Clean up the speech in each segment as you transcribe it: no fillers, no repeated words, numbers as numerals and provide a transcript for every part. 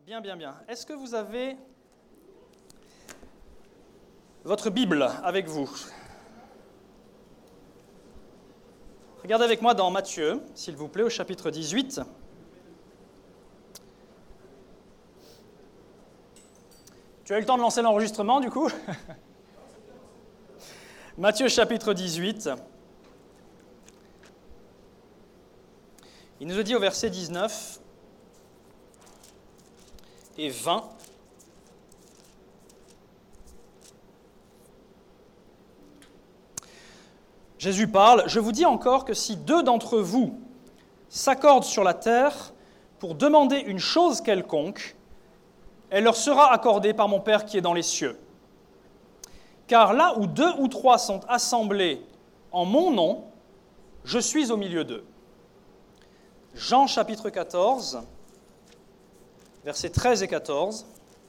Bien, bien, bien. Est-ce que vous avez votre Bible avec vous? Regardez avec moi dans Matthieu, s'il vous plaît, au chapitre 18. Tu as eu le temps de lancer l'enregistrement, du coup? Matthieu, chapitre 18. Il nous a dit au verset 19 et 20. Jésus parle, « Je vous dis encore que si deux d'entre vous s'accordent sur la terre pour demander une chose quelconque, elle leur sera accordée par mon Père qui est dans les cieux. Car là où deux ou trois sont assemblés en mon nom, je suis au milieu d'eux. » Jean chapitre 14, versets 13 et 14.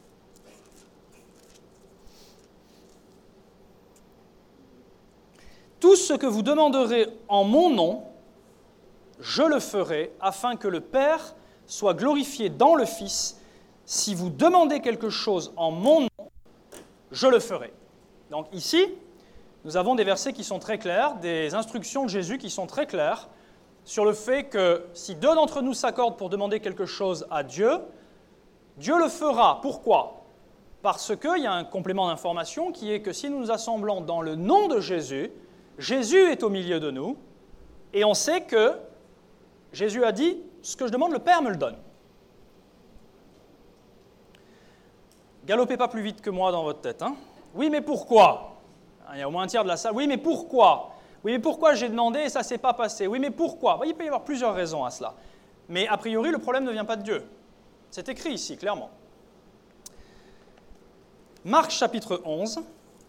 Tout ce que vous demanderez en mon nom, je le ferai, afin que le Père soit glorifié dans le Fils. Si vous demandez quelque chose en mon nom, je le ferai. Donc ici, nous avons des versets qui sont très clairs, des instructions de Jésus qui sont très claires sur le fait que si deux d'entre nous s'accordent pour demander quelque chose à Dieu, Dieu le fera. Pourquoi? Parce qu'il y a un complément d'information qui est que si nous nous assemblons dans le nom de Jésus, Jésus est au milieu de nous, et on sait que Jésus a dit « Ce que je demande, le Père me le donne ». Galopez pas plus vite que moi dans votre tête. Hein? Oui, mais pourquoi? Il y a au moins un tiers de la salle. Oui, mais pourquoi? Oui, mais pourquoi j'ai demandé et ça ne s'est pas passé? Oui, mais pourquoi? Il peut y avoir plusieurs raisons à cela. Mais a priori, le problème ne vient pas de Dieu. C'est écrit ici, clairement. Marc chapitre 11.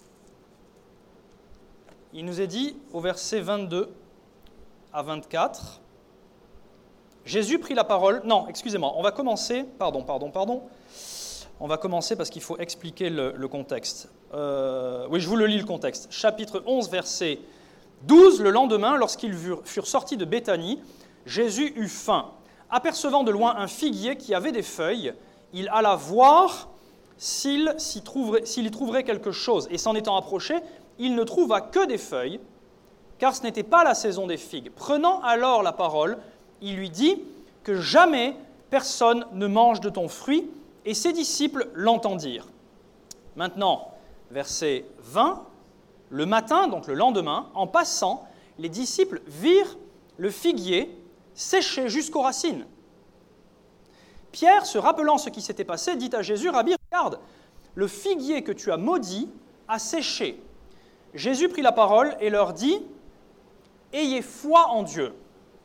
Il nous est dit au verset 22 à 24, Jésus prit la parole. Non, excusez-moi, on va commencer. Pardon. On va commencer parce qu'il faut expliquer le contexte. Oui, je vous le lis le contexte. Chapitre 11, verset 12. Le lendemain, lorsqu'ils furent sortis de Béthanie, Jésus eut faim. Apercevant de loin un figuier qui avait des feuilles, il alla voir s'il y trouverait quelque chose. Et s'en étant approché, il ne trouva que des feuilles, car ce n'était pas la saison des figues. Prenant alors la parole, il lui dit que jamais personne ne mange de ton fruit, et ses disciples l'entendirent. Maintenant, verset 20, le matin, donc le lendemain, en passant, les disciples virent le figuier séché jusqu'aux racines. Pierre, se rappelant ce qui s'était passé, dit à Jésus, « Rabbi, regarde, le figuier que tu as maudit a séché. » Jésus prit la parole et leur dit, « Ayez foi en Dieu. »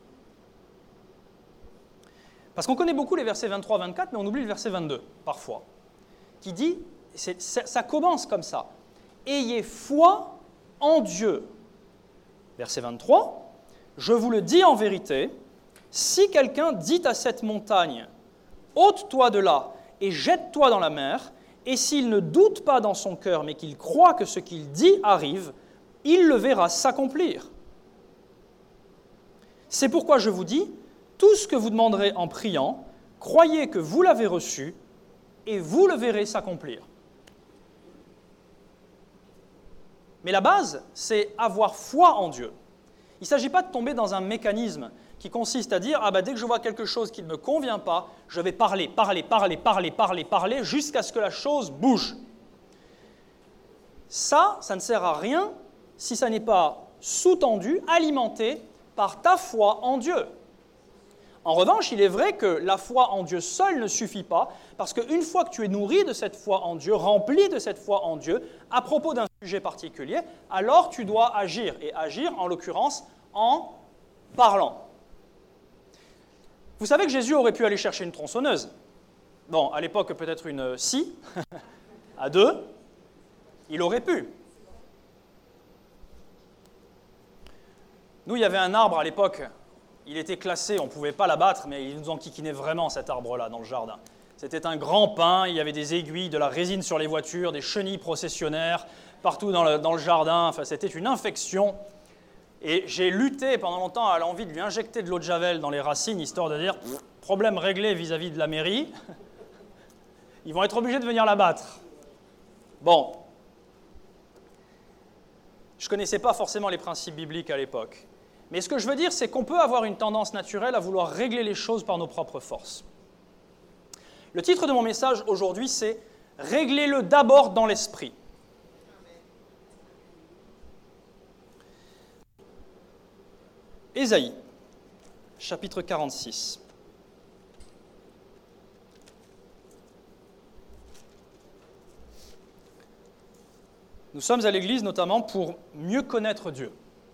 Parce qu'on connaît beaucoup les versets 23-24, mais on oublie le verset 22, parfois, qui dit, ça commence comme ça, « Ayez foi en Dieu. » Verset 23, « Je vous le dis en vérité, si quelqu'un dit à cette montagne, « Ôte-toi de là et jette-toi dans la mer », et s'il ne doute pas dans son cœur, mais qu'il croit que ce qu'il dit arrive, il le verra s'accomplir. C'est pourquoi je vous dis, tout ce que vous demanderez en priant, croyez que vous l'avez reçu, et vous le verrez s'accomplir. Mais la base, c'est avoir foi en Dieu. Il ne s'agit pas de tomber dans un mécanisme qui consiste à dire « Ah ben dès que je vois quelque chose qui ne me convient pas, je vais parler, jusqu'à ce que la chose bouge. » Ça ne sert à rien si ça n'est pas sous-tendu, alimenté par ta foi en Dieu. En revanche, il est vrai que la foi en Dieu seule ne suffit pas, parce qu'une fois que tu es nourri de cette foi en Dieu, rempli de cette foi en Dieu, à propos d'un sujet particulier, alors tu dois agir, et agir en l'occurrence en parlant. Vous savez que Jésus aurait pu aller chercher une tronçonneuse. Bon, à l'époque, peut-être une scie, à deux, il aurait pu. Nous, il y avait un arbre à l'époque, il était classé, on ne pouvait pas l'abattre, mais il nous enquiquinait vraiment cet arbre-là dans le jardin. C'était un grand pin, il y avait des aiguilles, de la résine sur les voitures, des chenilles processionnaires, partout dans le jardin, enfin c'était une infection. Et j'ai lutté pendant longtemps à l'envie de lui injecter de l'eau de javel dans les racines, histoire de dire « problème réglé vis-à-vis de la mairie ». Ils vont être obligés de venir la battre. Bon. Je ne connaissais pas forcément les principes bibliques à l'époque. Mais ce que je veux dire, c'est qu'on peut avoir une tendance naturelle à vouloir régler les choses par nos propres forces. Le titre de mon message aujourd'hui, c'est « Réglez-le d'abord dans l'esprit ». Ésaïe, chapitre 46. Nous sommes à l'Église notamment pour mieux connaître Dieu.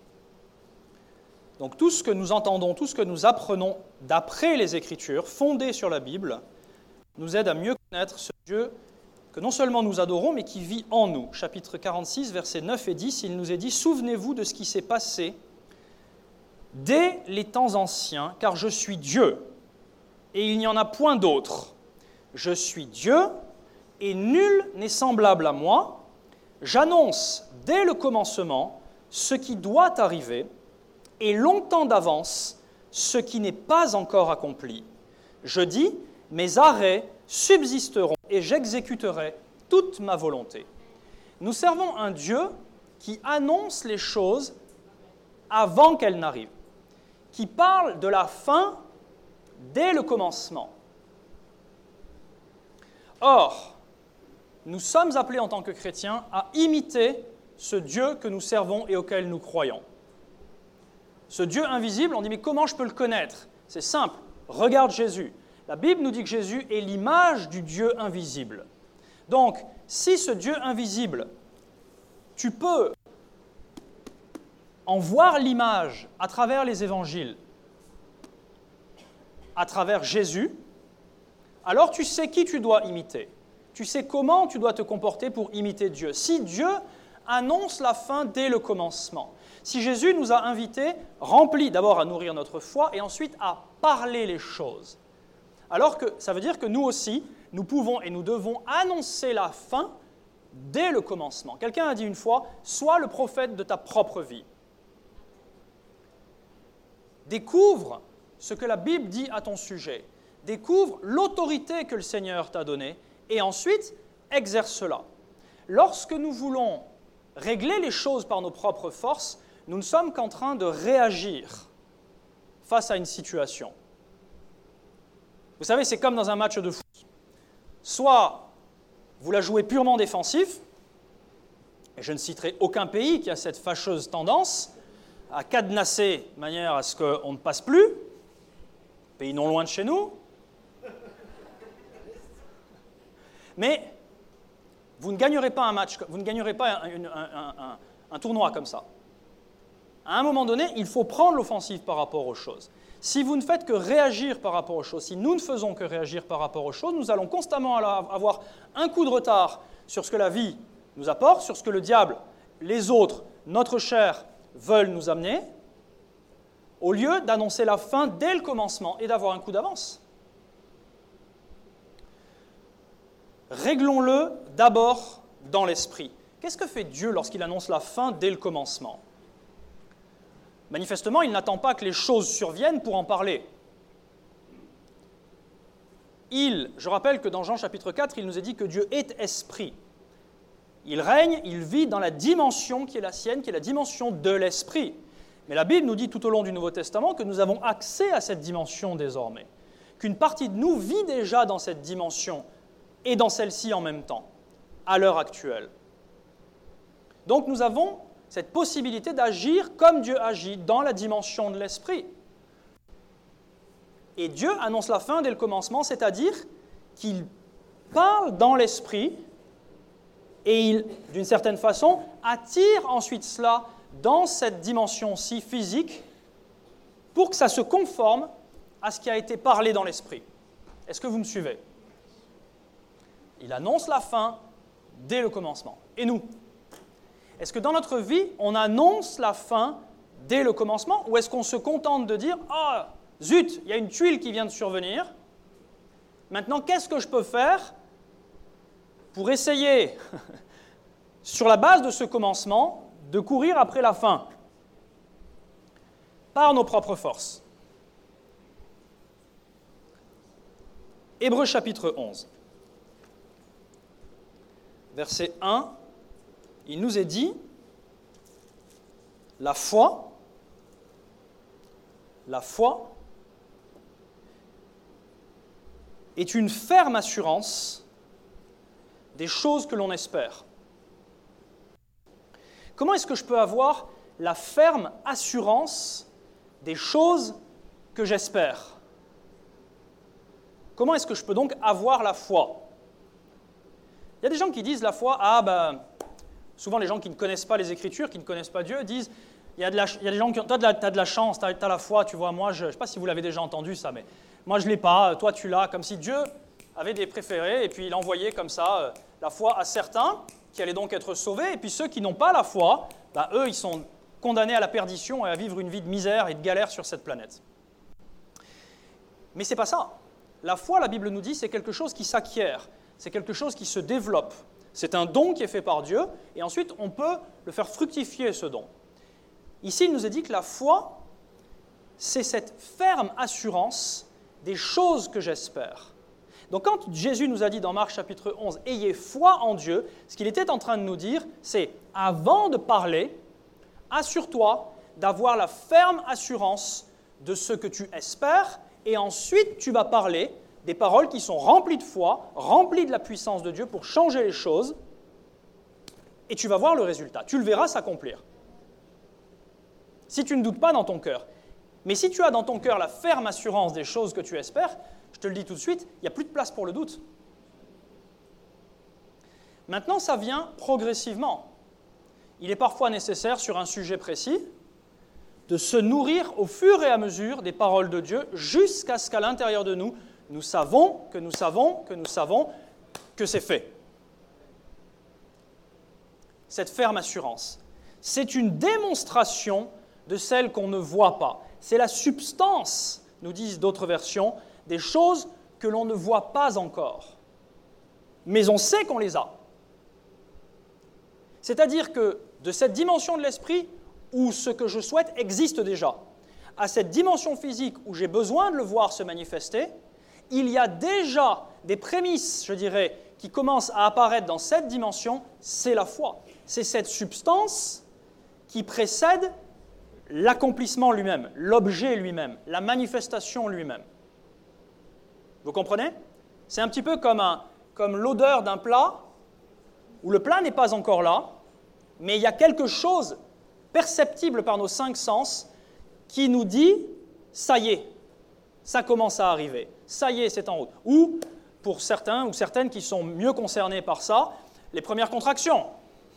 Donc tout ce que nous entendons, tout ce que nous apprenons d'après les Écritures, fondées sur la Bible, nous aide à mieux connaître ce Dieu que non seulement nous adorons, mais qui vit en nous. Chapitre 46, versets 9 et 10, il nous est dit « Souvenez-vous de ce qui s'est passé dès les temps anciens, car je suis Dieu, et il n'y en a point d'autre. Je suis Dieu, et nul n'est semblable à moi. J'annonce dès le commencement ce qui doit arriver, et longtemps d'avance ce qui n'est pas encore accompli. Je dis, mes arrêts subsisteront, et j'exécuterai toute ma volonté. » Nous servons un Dieu qui annonce les choses avant qu'elles n'arrivent, qui parle de la fin dès le commencement. Or, nous sommes appelés en tant que chrétiens à imiter ce Dieu que nous servons et auquel nous croyons. Ce Dieu invisible, on dit, mais comment je peux le connaître? C'est simple, regarde Jésus. La Bible nous dit que Jésus est l'image du Dieu invisible. Donc, si ce Dieu invisible, tu peux en voir l'image à travers les évangiles, à travers Jésus, alors tu sais qui tu dois imiter. Tu sais comment tu dois te comporter pour imiter Dieu. Si Dieu annonce la fin dès le commencement, si Jésus nous a invités, remplis d'abord à nourrir notre foi et ensuite à parler les choses, alors que ça veut dire que nous aussi, nous pouvons et nous devons annoncer la fin dès le commencement. Quelqu'un a dit une fois, sois le prophète de ta propre vie. Découvre ce que la Bible dit à ton sujet. Découvre l'autorité que le Seigneur t'a donnée et ensuite exerce-la. Lorsque nous voulons régler les choses par nos propres forces, nous ne sommes qu'en train de réagir face à une situation. Vous savez, c'est comme dans un match de foot. Soit vous la jouez purement défensif, et je ne citerai aucun pays qui a cette fâcheuse tendance à cadenasser de manière à ce qu'on ne passe plus, pays non loin de chez nous, mais vous ne gagnerez pas un match, vous ne gagnerez pas un tournoi comme ça. À un moment donné, il faut prendre l'offensive par rapport aux choses. Si vous ne faites que réagir par rapport aux choses, si nous ne faisons que réagir par rapport aux choses, nous allons constamment avoir un coup de retard sur ce que la vie nous apporte, sur ce que le diable, les autres, notre chair veulent nous amener, au lieu d'annoncer la fin dès le commencement et d'avoir un coup d'avance. Réglons-le d'abord dans l'esprit. Qu'est-ce que fait Dieu lorsqu'il annonce la fin dès le commencement? Manifestement, il n'attend pas que les choses surviennent pour en parler. Je rappelle que dans Jean chapitre 4, il nous est dit que Dieu est esprit. Il règne, il vit dans la dimension qui est la sienne, qui est la dimension de l'esprit. Mais la Bible nous dit tout au long du Nouveau Testament que nous avons accès à cette dimension désormais, qu'une partie de nous vit déjà dans cette dimension et dans celle-ci en même temps, à l'heure actuelle. Donc nous avons cette possibilité d'agir comme Dieu agit dans la dimension de l'esprit. Et Dieu annonce la fin dès le commencement, c'est-à-dire qu'il parle dans l'esprit et il, d'une certaine façon, attire ensuite cela dans cette dimension-ci physique pour que ça se conforme à ce qui a été parlé dans l'esprit. Est-ce que vous me suivez? Il annonce la fin dès le commencement. Et nous? Est-ce que dans notre vie, on annonce la fin dès le commencement ou est-ce qu'on se contente de dire « Ah, zut, il y a une tuile qui vient de survenir. Maintenant, qu'est-ce que je peux faire pour essayer, sur la base de ce commencement, de courir après la fin par nos propres forces ?» Hébreux chapitre 11. verset 1, il nous est dit, la foi est une ferme assurance des choses que l'on espère. Comment est-ce que je peux avoir la ferme assurance des choses que j'espère? Comment est-ce que je peux donc avoir la foi? Il y a des gens qui disent la foi, souvent les gens qui ne connaissent pas les Écritures, qui ne connaissent pas Dieu, disent, il y a des gens qui ont, t'as de la chance, t'as la foi, tu vois, moi, je ne sais pas si vous l'avez déjà entendu ça, mais moi je ne l'ai pas, toi tu l'as, comme si Dieu avait des préférés, et puis il envoyait comme ça la foi à certains, qui allaient donc être sauvés, et puis ceux qui n'ont pas la foi, eux, ils sont condamnés à la perdition et à vivre une vie de misère et de galère sur cette planète. Mais ce n'est pas ça. La foi, la Bible nous dit, c'est quelque chose qui s'acquiert, c'est quelque chose qui se développe. C'est un don qui est fait par Dieu, et ensuite on peut le faire fructifier, ce don. Ici, il nous est dit que la foi, c'est cette ferme assurance des choses que j'espère. Donc quand Jésus nous a dit dans Marc chapitre 11, « Ayez foi en Dieu », ce qu'il était en train de nous dire, c'est « Avant de parler, assure-toi d'avoir la ferme assurance de ce que tu espères, et ensuite tu vas parler des paroles qui sont remplies de foi, remplies de la puissance de Dieu pour changer les choses, et tu vas voir le résultat. Tu le verras s'accomplir. Si tu ne doutes pas dans ton cœur. Mais si tu as dans ton cœur la ferme assurance des choses que tu espères, je te le dis tout de suite, il n'y a plus de place pour le doute. Maintenant, ça vient progressivement. Il est parfois nécessaire, sur un sujet précis, de se nourrir au fur et à mesure des paroles de Dieu, jusqu'à ce qu'à l'intérieur de nous, nous savons que c'est fait. Cette ferme assurance, c'est une démonstration de celle qu'on ne voit pas. C'est la substance, nous disent d'autres versions, des choses que l'on ne voit pas encore. Mais on sait qu'on les a. C'est-à-dire que de cette dimension de l'esprit, où ce que je souhaite existe déjà, à cette dimension physique où j'ai besoin de le voir se manifester, il y a déjà des prémices, je dirais, qui commencent à apparaître dans cette dimension, c'est la foi. C'est cette substance qui précède l'accomplissement lui-même, l'objet lui-même, la manifestation lui-même. Vous comprenez? C'est un petit peu comme l'odeur d'un plat, où le plat n'est pas encore là, mais il y a quelque chose perceptible par nos 5 sens qui nous dit « ça y est, ça commence à arriver, ça y est, c'est en route ». Ou, pour certains ou certaines qui sont mieux concernés par ça, les premières contractions.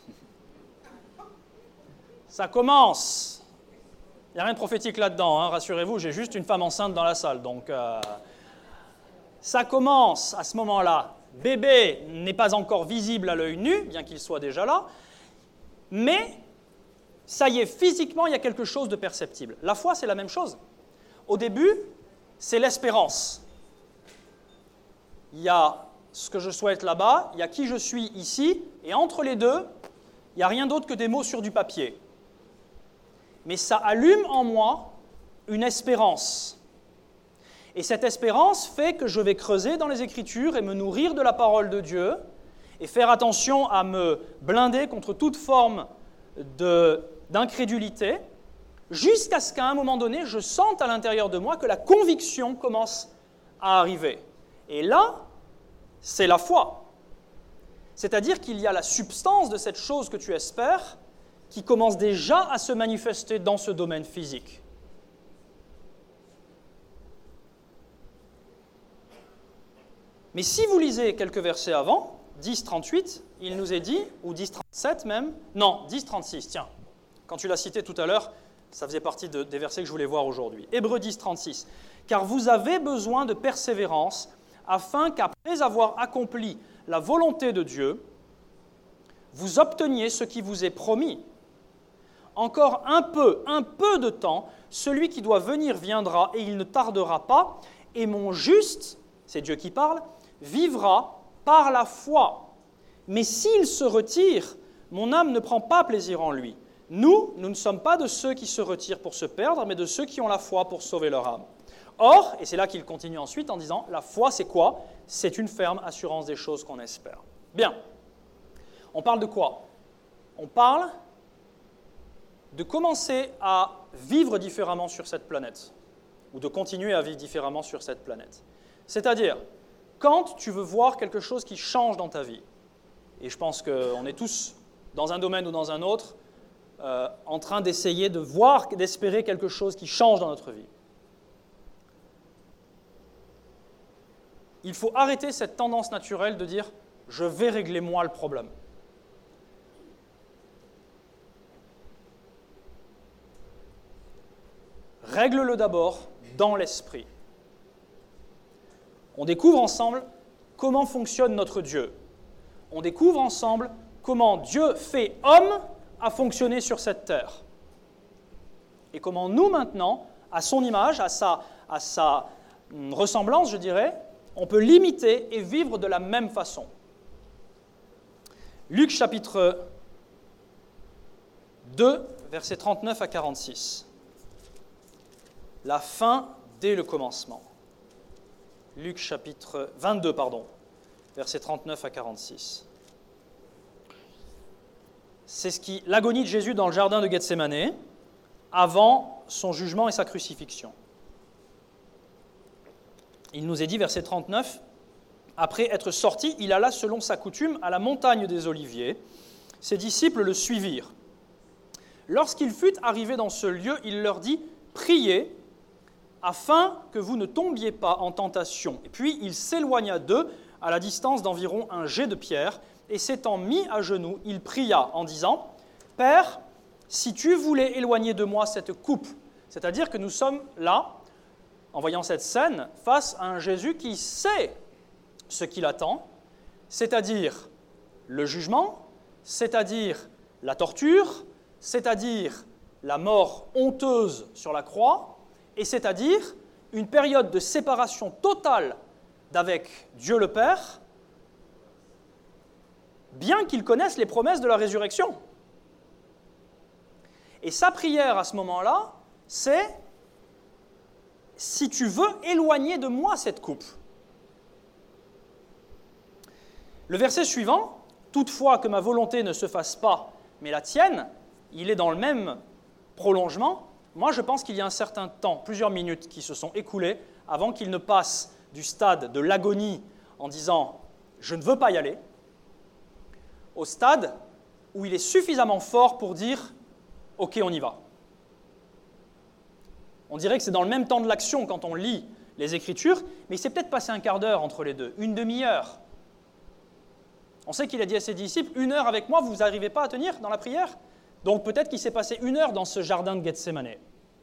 Ça commence. Il n'y a rien de prophétique là-dedans, hein, rassurez-vous, j'ai juste une femme enceinte dans la salle. Donc, ça commence à ce moment-là. Bébé n'est pas encore visible à l'œil nu, bien qu'il soit déjà là, mais ça y est, physiquement, il y a quelque chose de perceptible. La foi, c'est la même chose. Au début, c'est l'espérance. Il y a ce que je souhaite là-bas, il y a qui je suis ici, et entre les deux, il n'y a rien d'autre que des mots sur du papier. Mais ça allume en moi une espérance. Et cette espérance fait que je vais creuser dans les Écritures et me nourrir de la parole de Dieu et faire attention à me blinder contre toute forme d'incrédulité, jusqu'à ce qu'à un moment donné, je sente à l'intérieur de moi que la conviction commence à arriver. Et là, c'est la foi. C'est-à-dire qu'il y a la substance de cette chose que tu espères qui commence déjà à se manifester dans ce domaine physique. Mais si vous lisez quelques versets avant, 10.38, il nous est dit, ou 10.37 même, non, 10.36, tiens, quand tu l'as cité tout à l'heure, ça faisait partie des versets que je voulais voir aujourd'hui. Hébreux 10.36, car vous avez besoin de persévérance, afin qu'après avoir accompli la volonté de Dieu, vous obteniez ce qui vous est promis. Encore un peu de temps, celui qui doit venir viendra, et il ne tardera pas, et mon juste, c'est Dieu qui parle, vivra par la foi. Mais s'il se retire, mon âme ne prend pas plaisir en lui. Nous ne sommes pas de ceux qui se retirent pour se perdre, mais de ceux qui ont la foi pour sauver leur âme. Or, et c'est là qu'il continue ensuite en disant, la foi c'est quoi? C'est une ferme assurance des choses qu'on espère. Bien. On parle de quoi? On parle de commencer à vivre différemment sur cette planète, ou de continuer à vivre différemment sur cette planète. C'est-à-dire, quand tu veux voir quelque chose qui change dans ta vie, et je pense qu'on est tous, dans un domaine ou dans un autre, en train d'essayer de voir, d'espérer quelque chose qui change dans notre vie. Il faut arrêter cette tendance naturelle de dire « je vais régler moi le problème ». Règle-le d'abord dans l'esprit. On découvre ensemble comment fonctionne notre Dieu. On découvre ensemble comment Dieu fait homme à fonctionner sur cette terre. Et comment nous maintenant, à son image, à sa ressemblance, je dirais, on peut l'imiter et vivre de la même façon. Luc chapitre 2, versets 39 à 46. La fin dès le commencement. Luc chapitre 22, versets 39 à 46. C'est l'agonie de Jésus dans le jardin de Gethsémanée, avant son jugement et sa crucifixion. Il nous est dit, verset 39, « Après être sorti, il alla selon sa coutume à la montagne des Oliviers. Ses disciples le suivirent. Lorsqu'il fut arrivé dans ce lieu, il leur dit, « Priez, afin que vous ne tombiez pas en tentation. » Et puis il s'éloigna d'eux à la distance d'environ un jet de pierre, et s'étant mis à genoux, il pria en disant, « Père, si tu voulais éloigner de moi cette coupe, c'est-à-dire que nous sommes là, en voyant cette scène, face à un Jésus qui sait ce qu'il attend, c'est-à-dire le jugement, c'est-à-dire la torture, c'est-à-dire la mort honteuse sur la croix, et c'est-à-dire une période de séparation totale d'avec Dieu le Père, bien qu'il connaisse les promesses de la résurrection. Et sa prière à ce moment-là, c'est « Si tu veux éloigner de moi cette coupe ». Le verset suivant, « Toutefois que ma volonté ne se fasse pas, mais la tienne », il est dans le même prolongement. Moi, je pense qu'il y a un certain temps, plusieurs minutes qui se sont écoulées avant qu'il ne passe du stade de l'agonie en disant « je ne veux pas y aller », au stade où il est suffisamment fort pour dire « ok, on y va ». On dirait que c'est dans le même temps de l'action quand on lit les Écritures, mais il s'est peut-être passé un quart d'heure entre les deux, une demi-heure. On sait qu'il a dit à ses disciples, 1 heure avec moi, vous n'arrivez pas à tenir dans la prière? Donc peut-être qu'il s'est passé 1 heure dans ce jardin de Gethsémanée.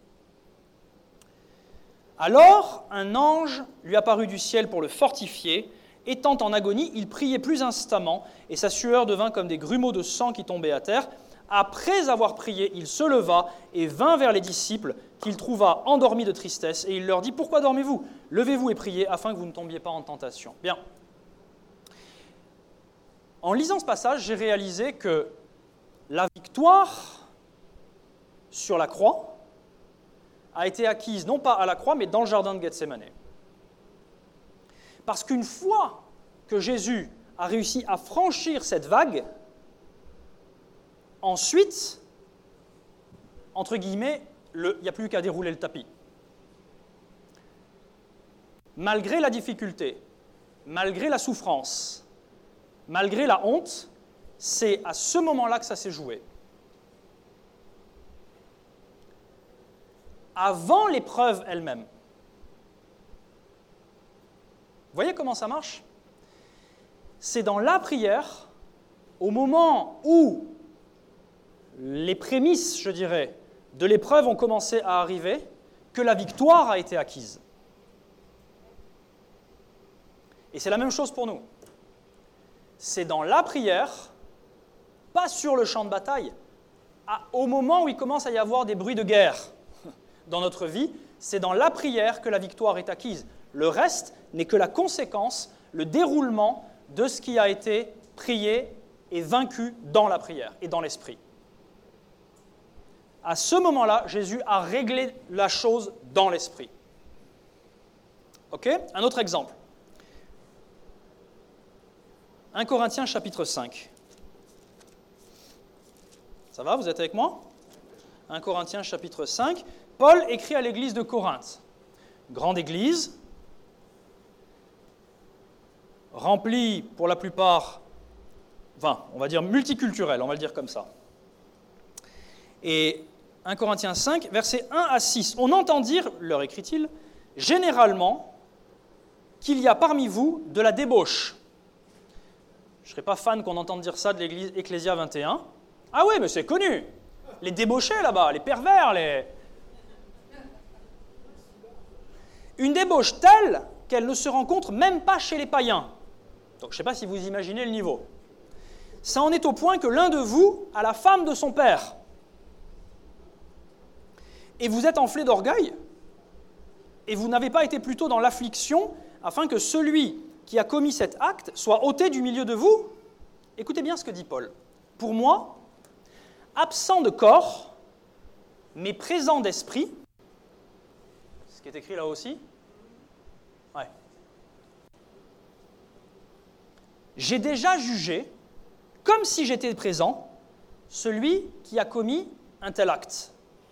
Alors, un ange lui apparut du ciel pour le fortifier. Étant en agonie, il priait plus instamment, et sa sueur devint comme des grumeaux de sang qui tombaient à terre. Après avoir prié, il se leva et vint vers les disciples, qu'il trouva endormis de tristesse, et il leur dit, « Pourquoi dormez-vous? Levez-vous et priez, afin que vous ne tombiez pas en tentation. » Bien. En lisant ce passage, j'ai réalisé que la victoire sur la croix a été acquise, non pas à la croix, mais dans le jardin de Gethsémanée. Parce qu'une fois que Jésus a réussi à franchir cette vague, ensuite, entre guillemets, il n'y a plus qu'à dérouler le tapis. Malgré la difficulté, malgré la souffrance, malgré la honte, c'est à ce moment-là que ça s'est joué. Avant l'épreuve elle-même. Vous voyez comment ça marche? C'est dans la prière, au moment où les prémices, je dirais, de l'épreuve ont commencé à arriver, que la victoire a été acquise. Et c'est la même chose pour nous. C'est dans la prière, pas sur le champ de bataille, au moment où il commence à y avoir des bruits de guerre dans notre vie, c'est dans la prière que la victoire est acquise. Le reste n'est que la conséquence, le déroulement de ce qui a été prié et vaincu dans la prière et dans l'esprit. À ce moment-là, Jésus a réglé la chose dans l'esprit. Ok? Un autre exemple. 1 Corinthiens chapitre 5. Ça va, vous êtes avec moi? 1 Corinthiens chapitre 5. Paul écrit à l'église de Corinthe. Grande église, remplie pour la plupart, enfin, on va dire multiculturelle, on va le dire comme ça. Et 1 Corinthiens 5, versets 1 à 6. On entend dire, leur écrit-il, généralement, qu'il y a parmi vous de la débauche. Je ne serais pas fan qu'on entende dire ça de l'église Ecclésia 21. Ah oui, mais c'est connu. Les débauchés là-bas, les pervers, Une débauche telle qu'elle ne se rencontre même pas chez les païens. Donc je ne sais pas si vous imaginez le niveau. Ça en est au point que l'un de vous a la femme de son père. Et vous êtes enflé d'orgueil, et vous n'avez pas été plutôt dans l'affliction, afin que celui qui a commis cet acte soit ôté du milieu de vous. Écoutez bien ce que dit Paul. Pour moi, absent de corps, mais présent d'esprit, ce qui est écrit là aussi, ouais. J'ai déjà jugé, comme si j'étais présent, celui qui a commis un tel acte.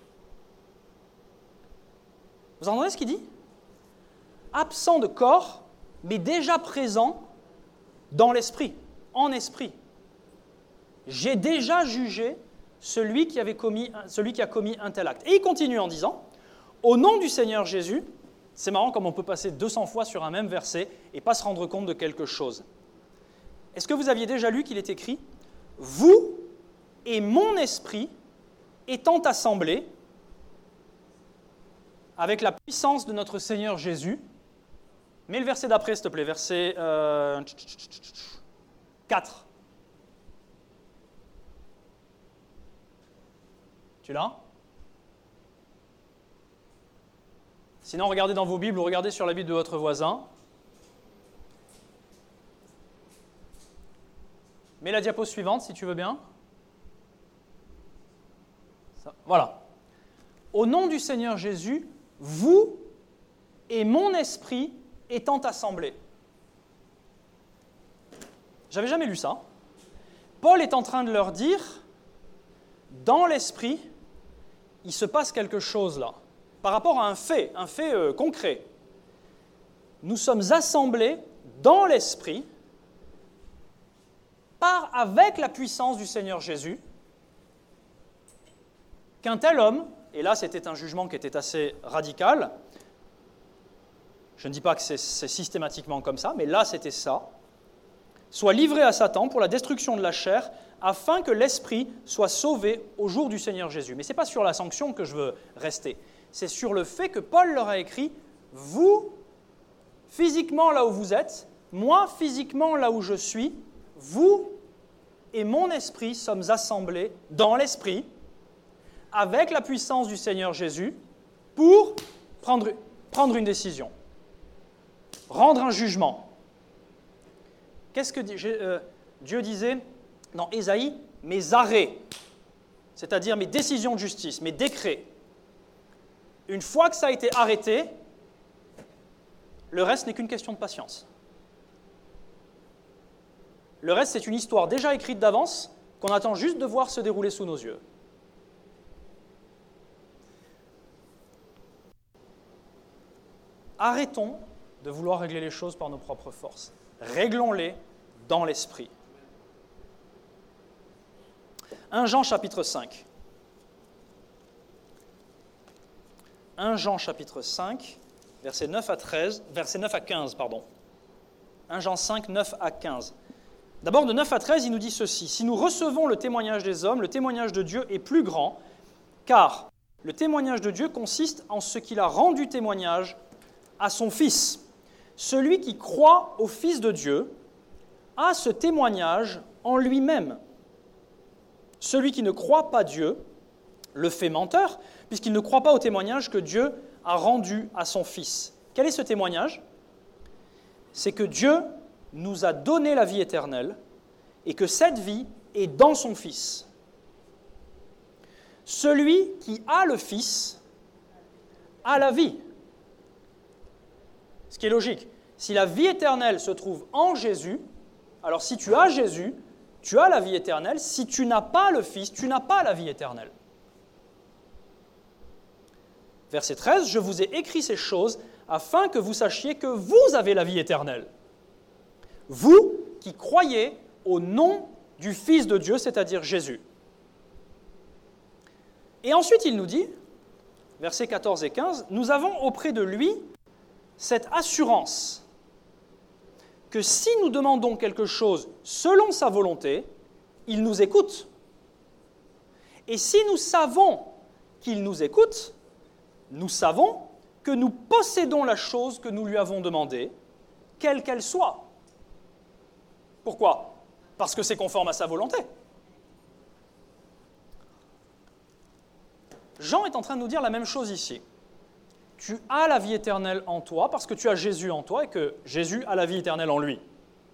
Vous entendez ce qu'il dit? Absent de corps, mais déjà présent dans l'esprit, en esprit. J'ai déjà jugé celui qui a commis un tel acte. Et il continue en disant, au nom du Seigneur Jésus, c'est marrant comme on peut passer 200 fois sur un même verset et pas se rendre compte de quelque chose. Est-ce que vous aviez déjà lu qu'il est écrit, vous et mon esprit étant assemblés, avec la puissance de notre Seigneur Jésus. Mets le verset d'après, s'il te plaît, verset 4. Tu l'as? Sinon, regardez dans vos Bibles ou regardez sur la Bible de votre voisin. Mets la diapo suivante, si tu veux bien. Ça, voilà. Au nom du Seigneur Jésus, vous et mon esprit étant assemblés. J'avais jamais lu ça. Paul est en train de leur dire, dans l'esprit, il se passe quelque chose là, par rapport à un fait concret. Nous sommes assemblés dans l'esprit, avec la puissance du Seigneur Jésus, qu'un tel homme, et là c'était un jugement qui était assez radical, je ne dis pas que c'est systématiquement comme ça, mais là c'était ça, soit livré à Satan pour la destruction de la chair, afin que l'esprit soit sauvé au jour du Seigneur Jésus. Mais ce n'est pas sur la sanction que je veux rester, c'est sur le fait que Paul leur a écrit, vous, physiquement là où vous êtes, moi, physiquement là où je suis, vous et mon esprit sommes assemblés dans l'esprit, avec la puissance du Seigneur Jésus, pour prendre une décision, rendre un jugement. Qu'est-ce que Dieu disait dans Ésaïe? Mes arrêts, c'est-à-dire mes décisions de justice, mes décrets. Une fois que ça a été arrêté, le reste n'est qu'une question de patience. Le reste, c'est une histoire déjà écrite d'avance, qu'on attend juste de voir se dérouler sous nos yeux. Arrêtons de vouloir régler les choses par nos propres forces. Réglons-les dans l'esprit. 1 Jean chapitre 5. 1 Jean chapitre 5, versets 9 à 15. 1 Jean 5, 9 à 15. D'abord, de 9 à 13, il nous dit ceci. « Si nous recevons le témoignage des hommes, le témoignage de Dieu est plus grand, car le témoignage de Dieu consiste en ce qu'il a rendu témoignage à son Fils. Celui qui croit au Fils de Dieu a ce témoignage en lui-même. Celui qui ne croit pas Dieu le fait menteur, puisqu'il ne croit pas au témoignage que Dieu a rendu à son Fils. » Quel est ce témoignage? C'est que Dieu nous a donné la vie éternelle et que cette vie est dans son Fils. Celui qui a le Fils a la vie. Ce qui est logique. Si la vie éternelle se trouve en Jésus, alors si tu as Jésus, tu as la vie éternelle. Si tu n'as pas le Fils, tu n'as pas la vie éternelle. Verset 13, « Je vous ai écrit ces choses afin que vous sachiez que vous avez la vie éternelle. Vous qui croyez au nom du Fils de Dieu, c'est-à-dire Jésus. » Et ensuite, il nous dit, versets 14 et 15, « Nous avons auprès de lui cette assurance que si nous demandons quelque chose selon sa volonté, il nous écoute. Et si nous savons qu'il nous écoute, nous savons que nous possédons la chose que nous lui avons demandée, quelle qu'elle soit. » Pourquoi ? Parce que c'est conforme à sa volonté. Jean est en train de nous dire la même chose ici. Tu as la vie éternelle en toi parce que tu as Jésus en toi et que Jésus a la vie éternelle en lui.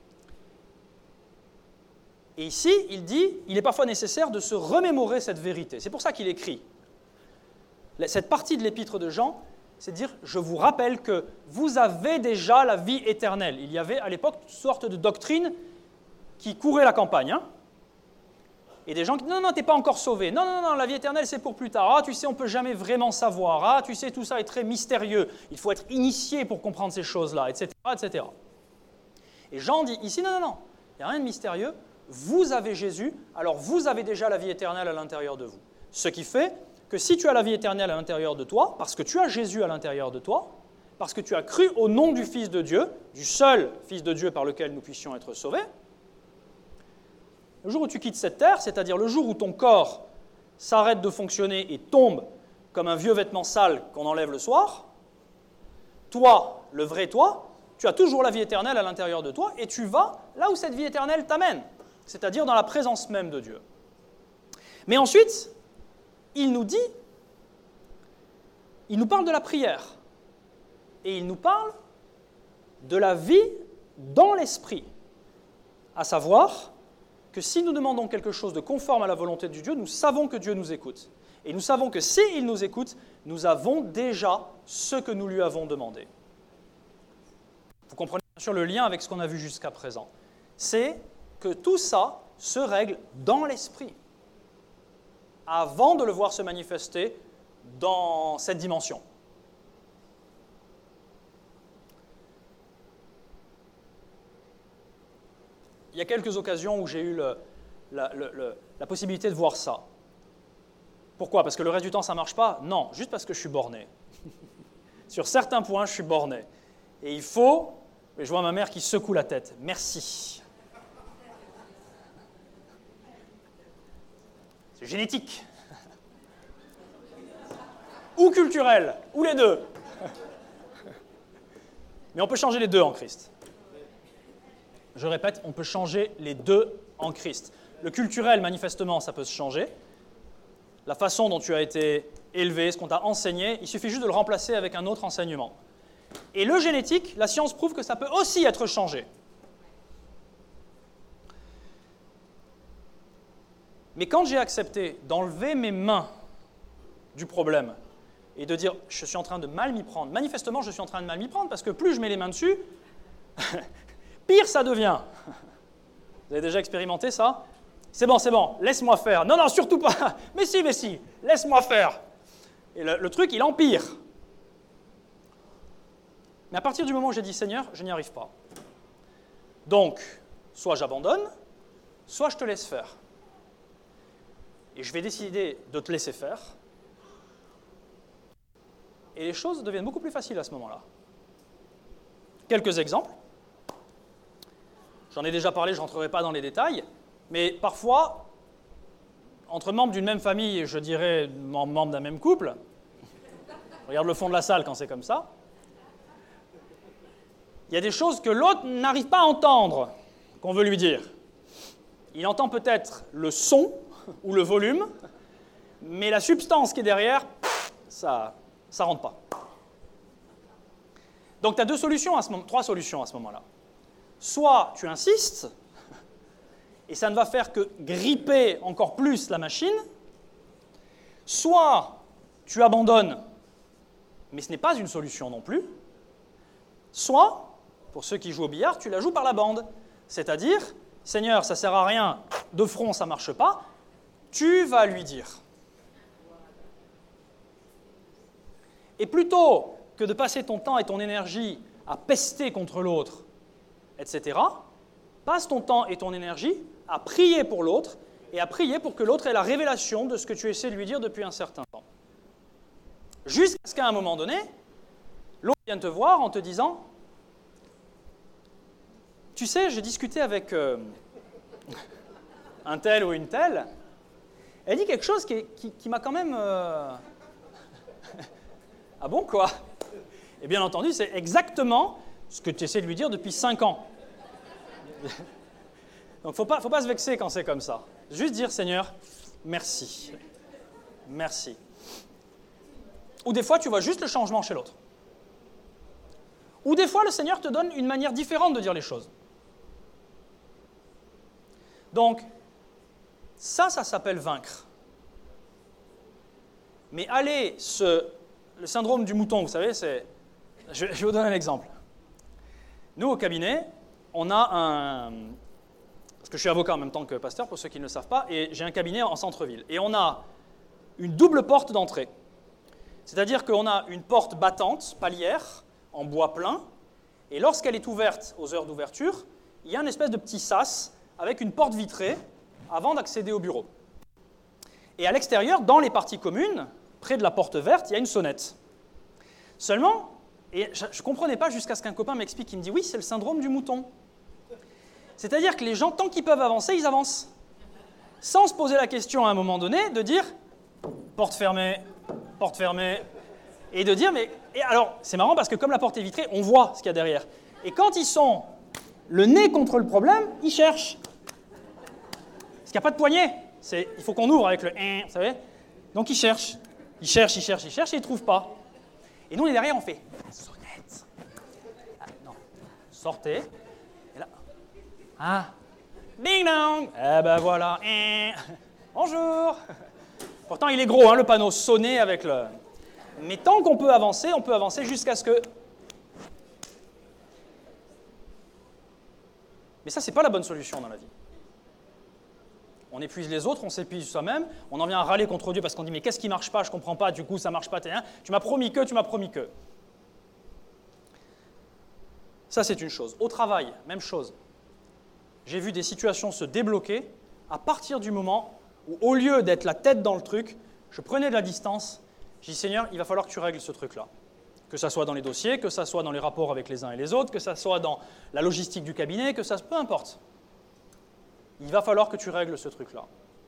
Et ici, il dit, il est parfois nécessaire de se remémorer cette vérité. C'est pour ça qu'il écrit. Cette partie de l'épître de Jean, c'est de dire, je vous rappelle que vous avez déjà la vie éternelle. Il y avait à l'époque une sorte de doctrine qui courait la campagne. Et des gens qui disent, non, t'es pas encore sauvé. Non, la vie éternelle, c'est pour plus tard. Ah, tu sais, on ne peut jamais vraiment savoir. Ah, tu sais, tout ça est très mystérieux. Il faut être initié pour comprendre ces choses-là, etc., etc. Et Jean dit ici, non, il n'y a rien de mystérieux. Vous avez Jésus, alors vous avez déjà la vie éternelle à l'intérieur de vous. Ce qui fait que si tu as la vie éternelle à l'intérieur de toi, parce que tu as Jésus à l'intérieur de toi, parce que tu as cru au nom du Fils de Dieu, du seul Fils de Dieu par lequel nous puissions être sauvés, le jour où tu quittes cette terre, c'est-à-dire le jour où ton corps s'arrête de fonctionner et tombe comme un vieux vêtement sale qu'on enlève le soir, toi, le vrai toi, tu as toujours la vie éternelle à l'intérieur de toi et tu vas là où cette vie éternelle t'amène, c'est-à-dire dans la présence même de Dieu. Mais ensuite, il nous parle de la prière et il nous parle de la vie dans l'esprit, à savoir que si nous demandons quelque chose de conforme à la volonté de Dieu, nous savons que Dieu nous écoute. Et nous savons que s'il nous écoute, nous avons déjà ce que nous lui avons demandé. Vous comprenez bien sûr le lien avec ce qu'on a vu jusqu'à présent. C'est que tout ça se règle dans l'esprit, avant de le voir se manifester dans cette dimension. Il y a quelques occasions où j'ai eu la possibilité de voir ça. Pourquoi ? Parce que le reste du temps, ça ne marche pas ? Non, juste parce que je suis borné. Sur certains points, je suis borné. Et il faut... Et je vois ma mère qui secoue la tête. Merci. C'est génétique. Ou culturel, ou les deux. Mais on peut changer les deux en Christ. Je répète, on peut changer les deux en Christ. Le culturel, manifestement, ça peut se changer. La façon dont tu as été élevé, ce qu'on t'a enseigné, il suffit juste de le remplacer avec un autre enseignement. Et le génétique, la science prouve que ça peut aussi être changé. Mais quand j'ai accepté d'enlever mes mains du problème et de dire « je suis en train de mal m'y prendre », manifestement, je suis en train de mal m'y prendre parce que plus je mets les mains dessus, pire ça devient. Vous avez déjà expérimenté ça ? C'est bon, laisse-moi faire. Non, surtout pas. Mais si, laisse-moi faire. Et le truc, il empire. Mais à partir du moment où j'ai dit « Seigneur, je n'y arrive pas ». Donc, soit j'abandonne, soit je te laisse faire. Et je vais décider de te laisser faire. Et les choses deviennent beaucoup plus faciles à ce moment-là. Quelques exemples. J'en ai déjà parlé, je ne rentrerai pas dans les détails, mais parfois, entre membres d'une même famille, je dirais membres d'un même couple, regarde le fond de la salle quand c'est comme ça, il y a des choses que l'autre n'arrive pas à entendre, qu'on veut lui dire. Il entend peut-être le son ou le volume, mais la substance qui est derrière, ça ne rentre pas. Donc tu as trois solutions à ce moment-là. Soit tu insistes, et ça ne va faire que gripper encore plus la machine, soit tu abandonnes, mais ce n'est pas une solution non plus, soit, pour ceux qui jouent au billard, tu la joues par la bande. C'est-à-dire, Seigneur, ça ne sert à rien, de front, ça ne marche pas, tu vas lui dire. Et plutôt que de passer ton temps et ton énergie à pester contre l'autre, etc., passe ton temps et ton énergie à prier pour l'autre et à prier pour que l'autre ait la révélation de ce que tu essaies de lui dire depuis un certain temps. Jusqu'à ce qu'à un moment donné, l'autre vienne te voir en te disant « Tu sais, j'ai discuté avec un tel ou une telle, elle dit quelque chose qui m'a quand même... Ah bon, quoi? Et bien entendu, c'est exactement ce que tu essaies de lui dire depuis 5 ans. Donc, il ne faut pas se vexer quand c'est comme ça. Juste dire, Seigneur, merci. Merci. Ou des fois, tu vois juste le changement chez l'autre. Ou des fois, le Seigneur te donne une manière différente de dire les choses. Donc, ça s'appelle vaincre. Mais le syndrome du mouton, vous savez, c'est... Je vais vous donner un exemple. Nous, au cabinet, on a parce que je suis avocat en même temps que pasteur, pour ceux qui ne le savent pas, et j'ai un cabinet en centre-ville. Et on a une double porte d'entrée. C'est-à-dire qu'on a une porte battante, palière, en bois plein, et lorsqu'elle est ouverte aux heures d'ouverture, il y a une espèce de petit sas avec une porte vitrée avant d'accéder au bureau. Et à l'extérieur, dans les parties communes, près de la porte verte, il y a une sonnette. Seulement, et je ne comprenais pas jusqu'à ce qu'un copain m'explique, il me dit « Oui, c'est le syndrome du mouton ». C'est-à-dire que les gens, tant qu'ils peuvent avancer, ils avancent. Sans se poser la question à un moment donné de dire « porte fermée », et de dire « mais… » Et alors, c'est marrant parce que comme la porte est vitrée, on voit ce qu'il y a derrière. Et quand ils sont le nez contre le problème, ils cherchent. Parce qu'il n'y a pas de poignée. Il faut qu'on ouvre avec le « vous savez ?» Donc ils cherchent. Ils cherchent et ils ne trouvent pas. Et nous, on est derrière, on fait « sonnette ». Ah, non, sortez. Et là, ah, ding dong. Eh ben voilà. Bonjour. Pourtant, il est gros, hein, le panneau, sonné avec le... Mais tant qu'on peut avancer, on peut avancer jusqu'à ce que... Mais ça, ce n'est pas la bonne solution dans la vie. On épuise les autres, on s'épuise soi-même, on en vient à râler contre Dieu parce qu'on dit « mais qu'est-ce qui ne marche pas? Je ne comprends pas, du coup, ça ne marche pas, tu m'as promis que, tu m'as promis que. » Ça, c'est une chose. Au travail, même chose. J'ai vu des situations se débloquer à partir du moment où, au lieu d'être la tête dans le truc, je prenais de la distance, je dis « Seigneur, il va falloir que tu règles ce truc-là. » Que ça soit dans les dossiers, que ça soit dans les rapports avec les uns et les autres, que ça soit dans la logistique du cabinet, que ça... peu importe. Il va falloir que tu règles ce truc-là.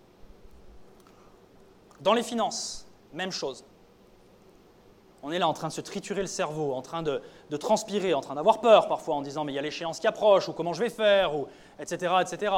Dans les finances, même chose. On est là en train de se triturer le cerveau, en train de transpirer, en train d'avoir peur parfois en disant « mais il y a l'échéance qui approche » ou « comment je vais faire » ou etc., etc.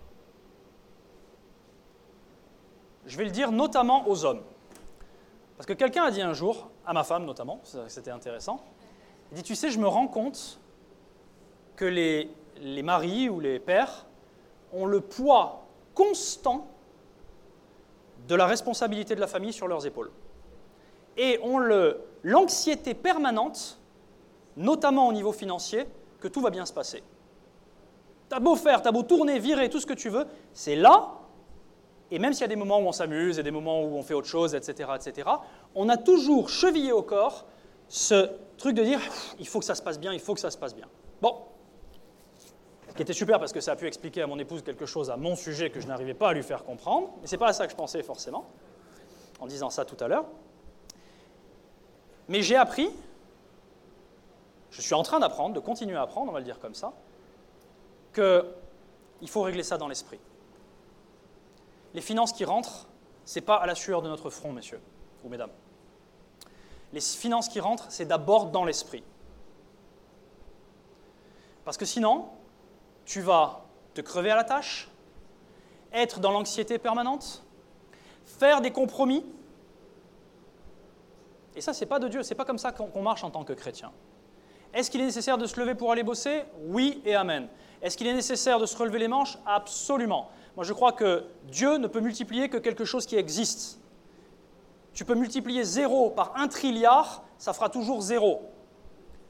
Je vais le dire notamment aux hommes. Parce que quelqu'un a dit un jour, à ma femme notamment, c'était intéressant, il dit « tu sais, je me rends compte que les maris ou les pères ont le poids constant de la responsabilité de la famille sur leurs épaules. Et ont l'anxiété permanente, notamment au niveau financier, que tout va bien se passer. T'as beau faire, t'as beau tourner, virer, tout ce que tu veux, c'est là, et même s'il y a des moments où on s'amuse et des moments où on fait autre chose, etc., on a toujours chevillé au corps ce truc de dire « il faut que ça se passe bien, il faut que ça se passe bien ». Bon. Ce qui était super parce que ça a pu expliquer à mon épouse quelque chose à mon sujet que je n'arrivais pas à lui faire comprendre. Et ce n'est pas à ça que je pensais forcément, en disant ça tout à l'heure. Mais j'ai appris, je suis en train d'apprendre, de continuer à apprendre, on va le dire comme ça, qu'il faut régler ça dans l'esprit. Les finances qui rentrent, ce n'est pas à la sueur de notre front, messieurs ou mesdames. Les finances qui rentrent, c'est d'abord dans l'esprit. Parce que sinon, tu vas te crever à la tâche, être dans l'anxiété permanente, faire des compromis. Et ça, ce n'est pas de Dieu, ce n'est pas comme ça qu'on marche en tant que chrétien. Est-ce qu'il est nécessaire de se lever pour aller bosser? Oui et amen. Est-ce qu'il est nécessaire de se relever les manches? Absolument. Moi, je crois que Dieu ne peut multiplier que quelque chose qui existe. Tu peux multiplier 0 par 1 trilliard, ça fera toujours 0.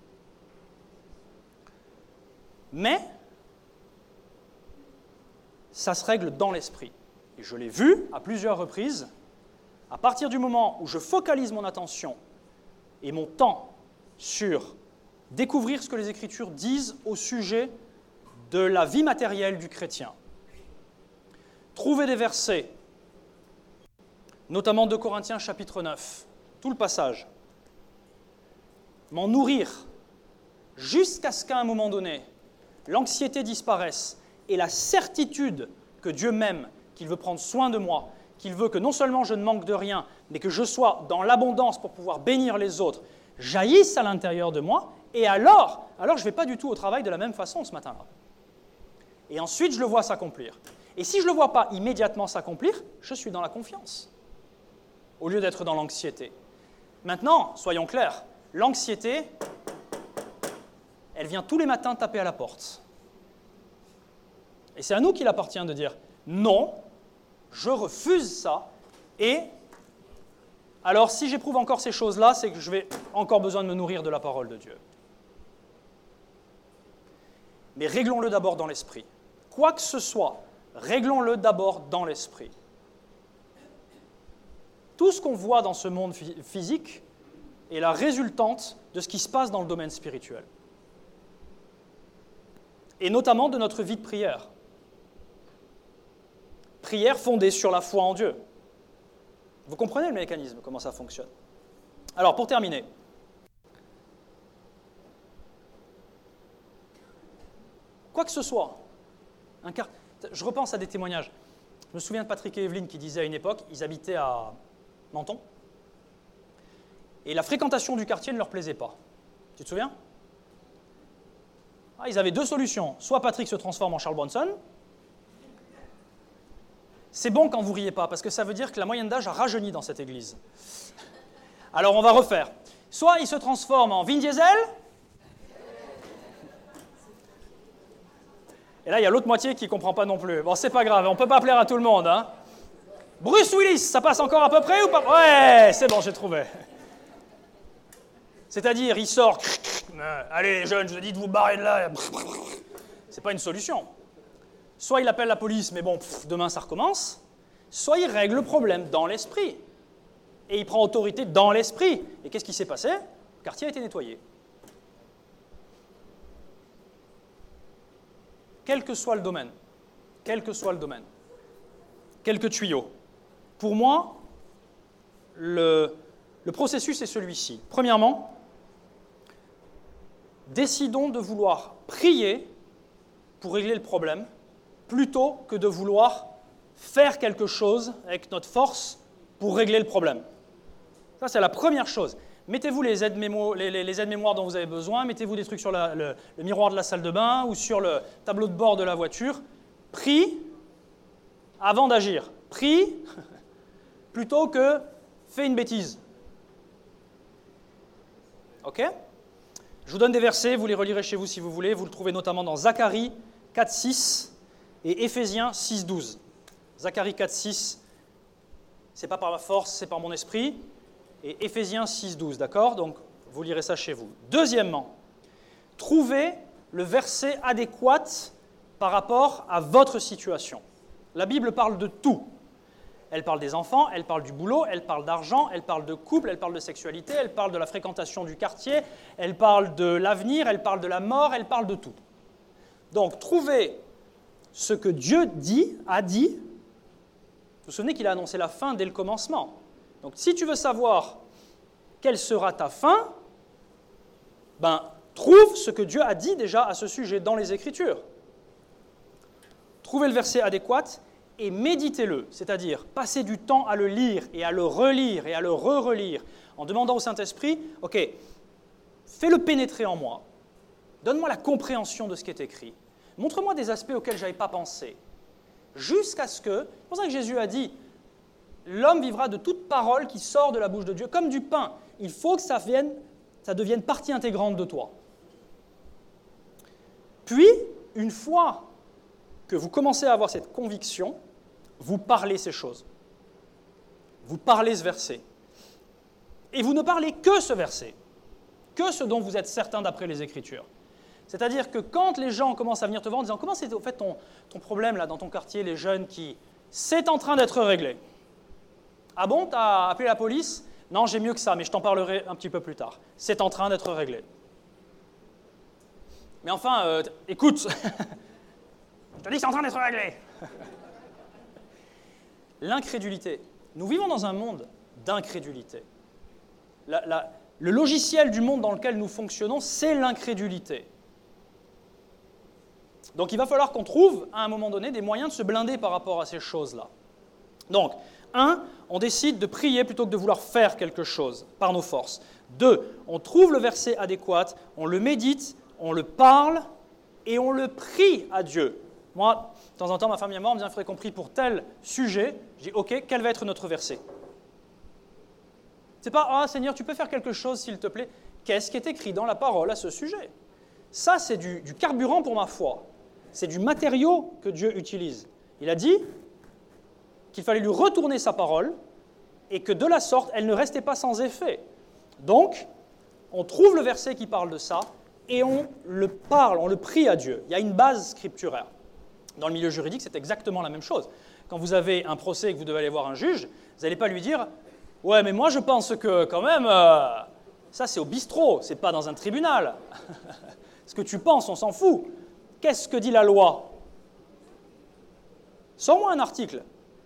Mais ça se règle dans l'esprit. Et je l'ai vu à plusieurs reprises, à partir du moment où je focalise mon attention et mon temps sur découvrir ce que les Écritures disent au sujet de la vie matérielle du chrétien. Trouver des versets, notamment 2 Corinthiens chapitre 9, tout le passage. M'en nourrir jusqu'à ce qu'à un moment donné, l'anxiété disparaisse et la certitude que Dieu m'aime, qu'il veut prendre soin de moi, qu'il veut que non seulement je ne manque de rien, mais que je sois dans l'abondance pour pouvoir bénir les autres, jaillissent à l'intérieur de moi, et alors je ne vais pas du tout au travail de la même façon ce matin-là. Et ensuite, je le vois s'accomplir. Et si je ne le vois pas immédiatement s'accomplir, je suis dans la confiance, au lieu d'être dans l'anxiété. Maintenant, soyons clairs, l'anxiété, elle vient tous les matins taper à la porte. Et c'est à nous qu'il appartient de dire « Non, je refuse ça, et alors si j'éprouve encore ces choses-là, c'est que je vais encore besoin de me nourrir de la parole de Dieu. » Mais réglons-le d'abord dans l'esprit. Quoi que ce soit, réglons-le d'abord dans l'esprit. Tout ce qu'on voit dans ce monde physique est la résultante de ce qui se passe dans le domaine spirituel. Et notamment de notre vie de prière. Prière fondée sur la foi en Dieu. Vous comprenez le mécanisme, comment ça fonctionne? Alors, pour terminer, quoi que ce soit, je repense à des témoignages. Je me souviens de Patrick et Evelyne qui disaient à une époque, ils habitaient à Menton, et la fréquentation du quartier ne leur plaisait pas. Tu te souviens? Ils avaient deux solutions. Soit Patrick se transforme en Charles Bronson. C'est bon quand vous riez pas, parce que ça veut dire que la moyenne d'âge a rajeuni dans cette église. Alors on va refaire. Soit il se transforme en Vin Diesel, et là il y a l'autre moitié qui ne comprend pas non plus. Bon, c'est pas grave, on ne peut pas plaire à tout le monde. Hein. Bruce Willis, ça passe encore à peu près ou pas? Ouais, c'est bon, j'ai trouvé. C'est-à-dire, il sort, allez les jeunes, je vous ai dit de vous barrer de là. C'est pas une solution. Soit il appelle la police, mais bon, demain ça recommence. Soit il règle le problème dans l'esprit. Et il prend autorité dans l'esprit. Et qu'est-ce qui s'est passé? Le quartier a été nettoyé. Quel que soit le domaine. Quelques tuyaux. Pour moi, le processus est celui-ci. Premièrement, décidons de vouloir prier pour régler le problème, plutôt que de vouloir faire quelque chose avec notre force pour régler le problème. Ça, c'est la première chose. Mettez-vous les aides-mémoires dont vous avez besoin, mettez-vous des trucs sur le miroir de la salle de bain ou sur le tableau de bord de la voiture. Prie avant d'agir. Prie plutôt que fais une bêtise. Ok? Je vous donne des versets, vous les relirez chez vous si vous voulez. Vous le trouvez notamment dans Zacharie 4.6 et Éphésiens 6.12. Zacharie 4.6, c'est pas par ma force, c'est par mon esprit. Et Éphésiens 6.12, d'accord? Donc, vous lirez ça chez vous. Deuxièmement, trouvez le verset adéquat par rapport à votre situation. La Bible parle de tout. Elle parle des enfants, elle parle du boulot, elle parle d'argent, elle parle de couple, elle parle de sexualité, elle parle de la fréquentation du quartier, elle parle de l'avenir, elle parle de la mort, elle parle de tout. Donc, trouvez ce que Dieu a dit. Vous vous souvenez qu'il a annoncé la fin dès le commencement. Donc, si tu veux savoir quelle sera ta fin, trouve ce que Dieu a dit déjà à ce sujet dans les Écritures. Trouvez le verset adéquat et méditez-le, c'est-à-dire passez du temps à le lire et à le relire et à le re-relire en demandant au Saint-Esprit, ok, fais-le pénétrer en moi, donne-moi la compréhension de ce qui est écrit, montre-moi des aspects auxquels je n'avais pas pensé, jusqu'à ce que, c'est pour ça que Jésus a dit, l'homme vivra de toute parole qui sort de la bouche de Dieu, comme du pain. Il faut que ça devienne partie intégrante de toi. Puis, une fois que vous commencez à avoir cette conviction, vous parlez ces choses. Vous parlez ce verset. Et vous ne parlez que ce verset, que ce dont vous êtes certain d'après les Écritures. C'est-à-dire que quand les gens commencent à venir te voir en disant « Comment c'est au fait ton problème là dans ton quartier, les jeunes qui... C'est en train d'être réglé. » Ah bon, t'as appelé la police? Non, j'ai mieux que ça, mais je t'en parlerai un petit peu plus tard. C'est en train d'être réglé. Mais enfin, écoute, je te dis que c'est en train d'être réglé. L'incrédulité. Nous vivons dans un monde d'incrédulité. Le logiciel du monde dans lequel nous fonctionnons, c'est l'incrédulité. Donc il va falloir qu'on trouve, à un moment donné, des moyens de se blinder par rapport à ces choses-là. Donc, 1, on décide de prier plutôt que de vouloir faire quelque chose par nos forces. 2, on trouve le verset adéquat, on le médite, on le parle et on le prie à Dieu. Moi, de temps en temps, ma femme et moi, on me dit « Il faudrait qu'on prie pour tel sujet ». Je dis « Ok, quel va être notre verset ?» C'est pas « Ah Seigneur, tu peux faire quelque chose s'il te plaît ?» Qu'est-ce qui est écrit dans la parole à ce sujet? Ça, c'est du carburant pour ma foi. C'est du matériau que Dieu utilise. Il a dit qu'il fallait lui retourner sa parole et que de la sorte, elle ne restait pas sans effet. Donc, on trouve le verset qui parle de ça et on le parle, on le prie à Dieu. Il y a une base scripturaire. Dans le milieu juridique, c'est exactement la même chose. Quand vous avez un procès et que vous devez aller voir un juge, vous n'allez pas lui dire « Ouais, mais moi je pense que quand même, ça c'est au bistrot, c'est pas dans un tribunal. Ce que tu penses, on s'en fout. Qu'est-ce que dit la loi? Sors-moi un article. »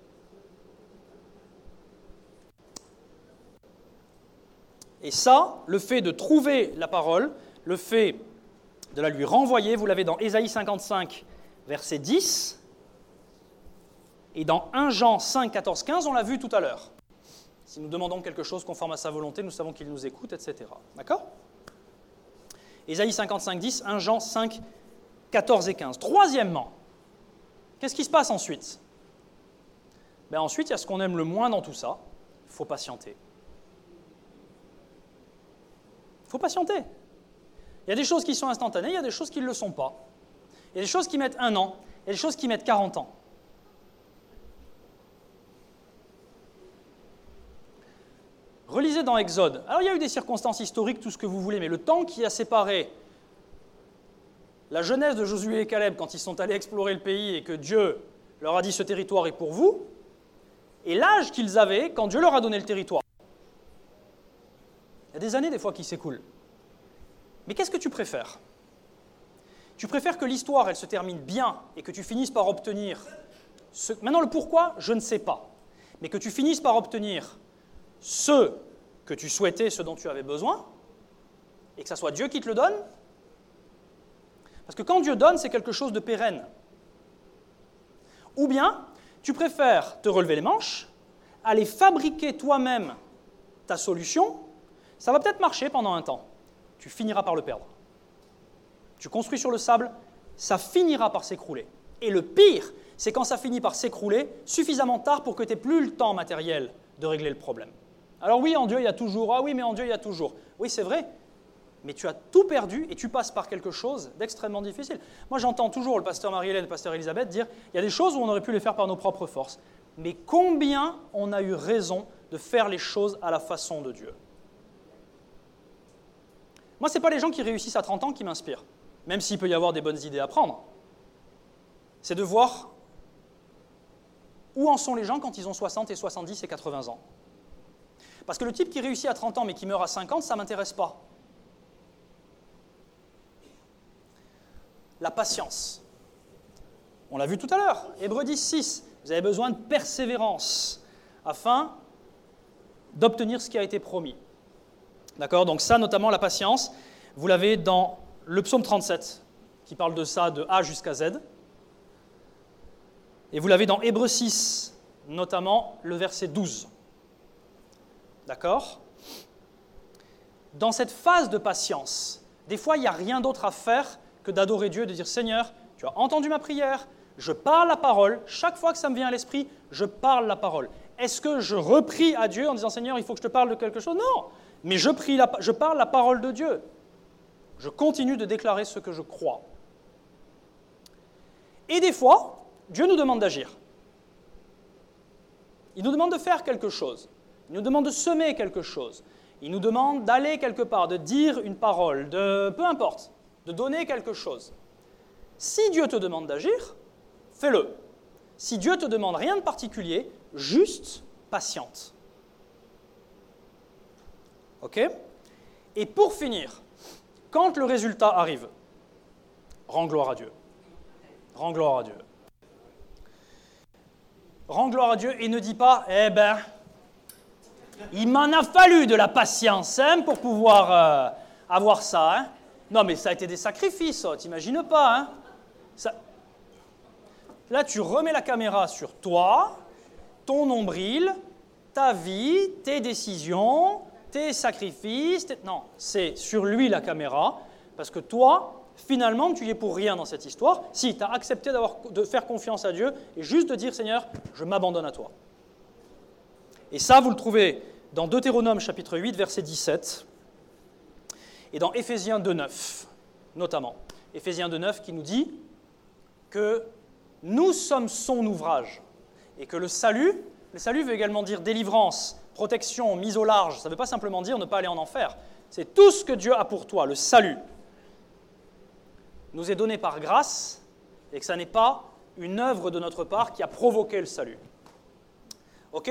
Et ça, le fait de trouver la parole, le fait de la lui renvoyer, vous l'avez dans Ésaïe 55, verset 10, et dans 1 Jean 5, 14, 15, on l'a vu tout à l'heure. Si nous demandons quelque chose conforme à sa volonté, nous savons qu'il nous écoute, etc. D'accord? Ésaïe 55, 10, 1 Jean 5, 14 et 15. Troisièmement, qu'est-ce qui se passe ensuite? Ensuite, il y a ce qu'on aime le moins dans tout ça, il faut patienter. Il faut patienter. Il y a des choses qui sont instantanées, il y a des choses qui ne le sont pas. Il y a des choses qui mettent 1 an, il y a des choses qui mettent 40 ans. Relisez dans Exode. Alors il y a eu des circonstances historiques, tout ce que vous voulez, mais le temps qui a séparé la jeunesse de Josué et Caleb quand ils sont allés explorer le pays et que Dieu leur a dit « ce territoire est pour vous », et l'âge qu'ils avaient quand Dieu leur a donné le territoire. Il y a des années des fois qui s'écoulent. Mais qu'est-ce que tu préfères? Tu préfères que l'histoire elle se termine bien et que tu finisses par obtenir... Maintenant le pourquoi, je ne sais pas. Mais que tu finisses par obtenir ce que tu souhaitais, ce dont tu avais besoin, et que ce soit Dieu qui te le donne. Parce que quand Dieu donne, c'est quelque chose de pérenne. Ou bien, tu préfères te relever les manches, aller fabriquer toi-même ta solution. Ça va peut-être marcher pendant un temps. Tu finiras par le perdre. Tu construis sur le sable, ça finira par s'écrouler. Et le pire, c'est quand ça finit par s'écrouler suffisamment tard pour que tu n'aies plus le temps matériel de régler le problème. Alors oui, en Dieu, il y a toujours. Ah oui, mais en Dieu, il y a toujours. Oui, c'est vrai, mais tu as tout perdu et tu passes par quelque chose d'extrêmement difficile. Moi, j'entends toujours le pasteur Marie-Hélène et le pasteur Elisabeth dire il y a des choses où on aurait pu les faire par nos propres forces. Mais combien on a eu raison de faire les choses à la façon de Dieu? Moi, ce n'est pas les gens qui réussissent à 30 ans qui m'inspirent, même s'il peut y avoir des bonnes idées à prendre. C'est de voir où en sont les gens quand ils ont 60 et 70 et 80 ans. Parce que le type qui réussit à 30 ans mais qui meurt à 50, ça ne m'intéresse pas. La patience. On l'a vu tout à l'heure, Hébreux 10, 6. Vous avez besoin de persévérance afin d'obtenir ce qui a été promis. D'accord? Donc ça, notamment la patience, vous l'avez dans le psaume 37, qui parle de ça de A jusqu'à Z. Et vous l'avez dans Hébreux 6, notamment le verset 12. D'accord? Dans cette phase de patience, des fois, il n'y a rien d'autre à faire que d'adorer Dieu, de dire « Seigneur, tu as entendu ma prière, je parle la parole, chaque fois que ça me vient à l'esprit, je parle la parole. » Est-ce que je reprie à Dieu en disant « Seigneur, il faut que je te parle de quelque chose ?» Non, mais je parle la parole de Dieu. Je continue de déclarer ce que je crois. Et des fois, Dieu nous demande d'agir. Il nous demande de faire quelque chose. Il nous demande de semer quelque chose. Il nous demande d'aller quelque part, de dire une parole, peu importe, de donner quelque chose. Si Dieu te demande d'agir, fais-le. Si Dieu te demande rien de particulier, juste patiente. Ok ? Et pour finir, quand le résultat arrive, rends gloire à Dieu. Rends gloire à Dieu. Rends gloire à Dieu et ne dis pas, eh ben, il m'en a fallu de la patience pour pouvoir avoir ça. Hein. Non, mais ça a été des sacrifices, t'imagines pas. Hein. Ça... Là, tu remets la caméra sur toi, ton nombril, ta vie, tes décisions, tes sacrifices. Non, c'est sur lui la caméra, parce que toi, finalement, tu y es pour rien dans cette histoire. Si tu as accepté de faire confiance à Dieu et juste de dire, Seigneur, je m'abandonne à toi. Et ça, vous le trouvez dans Deutéronome chapitre 8, verset 17, et dans Éphésiens 2, 9, notamment. Éphésiens 2, 9 qui nous dit que nous sommes son ouvrage, et que le salut veut également dire délivrance, protection, mise au large. Ça ne veut pas simplement dire ne pas aller en enfer. C'est tout ce que Dieu a pour toi, le salut, nous est donné par grâce, et que ça n'est pas une œuvre de notre part qui a provoqué le salut. Ok ?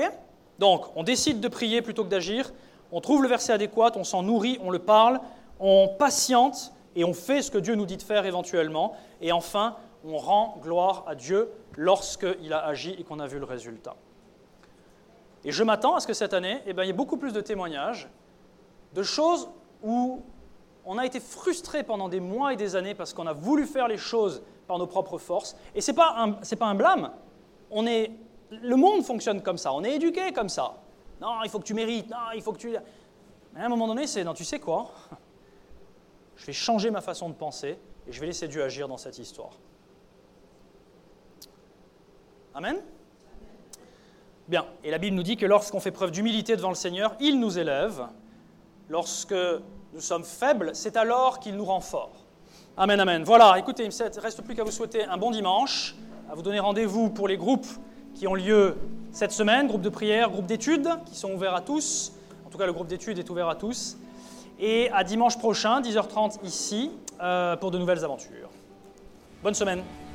Donc, on décide de prier plutôt que d'agir, on trouve le verset adéquat, on s'en nourrit, on le parle, on patiente et on fait ce que Dieu nous dit de faire éventuellement. Et enfin, on rend gloire à Dieu lorsqu'il a agi et qu'on a vu le résultat. Et je m'attends à ce que cette année, il y ait beaucoup plus de témoignages, de choses où on a été frustré pendant des mois et des années parce qu'on a voulu faire les choses par nos propres forces. Et ce n'est pas un blâme. Le monde fonctionne comme ça, on est éduqué comme ça. Non, il faut que tu mérites, non, il faut que tu... Mais à un moment donné, c'est, non, tu sais quoi ? Je vais changer ma façon de penser et je vais laisser Dieu agir dans cette histoire. Amen ? Bien, et la Bible nous dit que lorsqu'on fait preuve d'humilité devant le Seigneur, il nous élève. Lorsque nous sommes faibles, c'est alors qu'il nous rend forts. Amen, amen. Voilà, écoutez, il ne reste plus qu'à vous souhaiter un bon dimanche, à vous donner rendez-vous pour les groupes qui ont lieu cette semaine, groupe de prière, groupe d'études, qui sont ouverts à tous. En tout cas, le groupe d'études est ouvert à tous. Et à dimanche prochain, 10h30 ici, pour de nouvelles aventures. Bonne semaine.